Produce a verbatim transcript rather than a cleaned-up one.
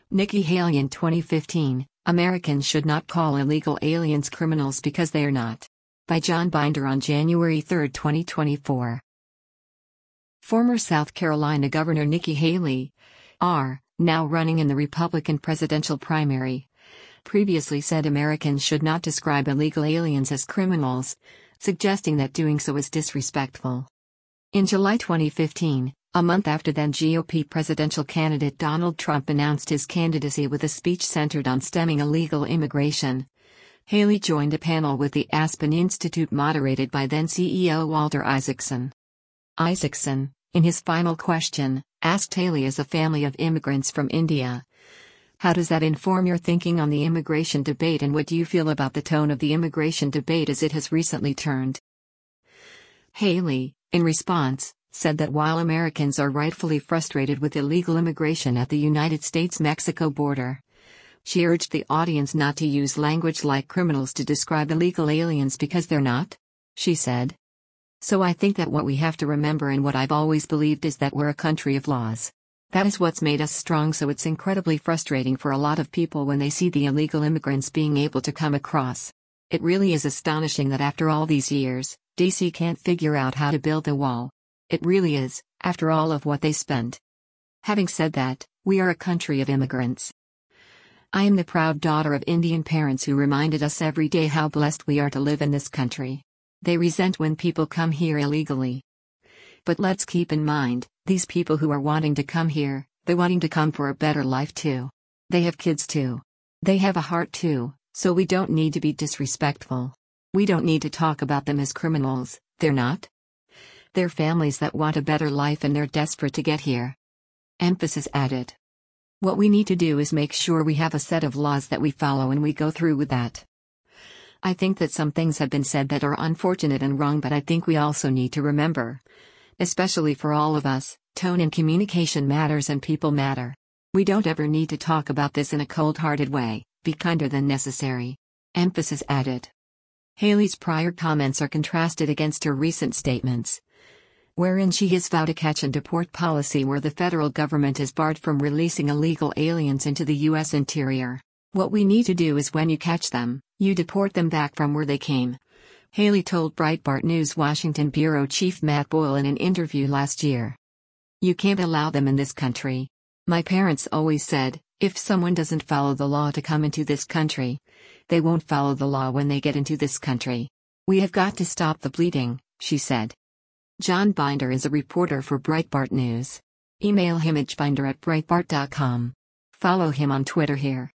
Nikki Haley in twenty fifteen, Americans should not call illegal aliens criminals because they are not. By John Binder on January third, twenty twenty-four. Former South Carolina Governor Nikki Haley, R., now running in the Republican presidential primary, previously said Americans should not describe illegal aliens as criminals, suggesting that doing so is disrespectful. In July twenty fifteen, a month after then G O P presidential candidate Donald Trump announced his candidacy with a speech centered on stemming illegal immigration, Haley joined a panel with the Aspen Institute moderated by then C E O Walter Isaacson. Isaacson, in his final question, asked Haley, as a family of immigrants from India, how does that inform your thinking on the immigration debate, and what do you feel about the tone of the immigration debate as it has recently turned? Haley, in response, said that while Americans are rightfully frustrated with illegal immigration at the United States-Mexico border, she urged the audience not to use language like criminals to describe illegal aliens because they're not. She said, "So I think that what we have to remember, and what I've always believed, is that we're a country of laws. That is what's made us strong, so it's incredibly frustrating for a lot of people when they see the illegal immigrants being able to come across. It really is astonishing that after all these years, D C can't figure out how to build the wall. It really is, after all of what they spent. Having said that, we are a country of immigrants. I am the proud daughter of Indian parents who reminded us every day how blessed we are to live in this country. They resent when people come here illegally. But let's keep in mind, these people who are wanting to come here, they're wanting to come for a better life too. They have kids too. They have a heart too, so we don't need to be disrespectful. We don't need to talk about them as criminals, they're not. They're families that want a better life and they're desperate to get here." Emphasis added. "What we need to do is make sure we have a set of laws that we follow and we go through with that. I think that some things have been said that are unfortunate and wrong, but I think we also need to remember, especially for all of us, tone and communication matters and people matter. We don't ever need to talk about this in a cold-hearted way, be kinder than necessary." Emphasis added. Haley's prior comments are contrasted against her recent statements, wherein she has vowed a catch and deport policy where the federal government is barred from releasing illegal aliens into the U S interior. "What we need to do is when you catch them, you deport them back from where they came," Haley told Breitbart News Washington bureau chief Matt Boyle in an interview last year. "You can't allow them in this country. My parents always said, if someone doesn't follow the law to come into this country, they won't follow the law when they get into this country. We have got to stop the bleeding," she said. John Binder is a reporter for Breitbart News. Email him at binder at breitbart dot com. Follow him on Twitter here.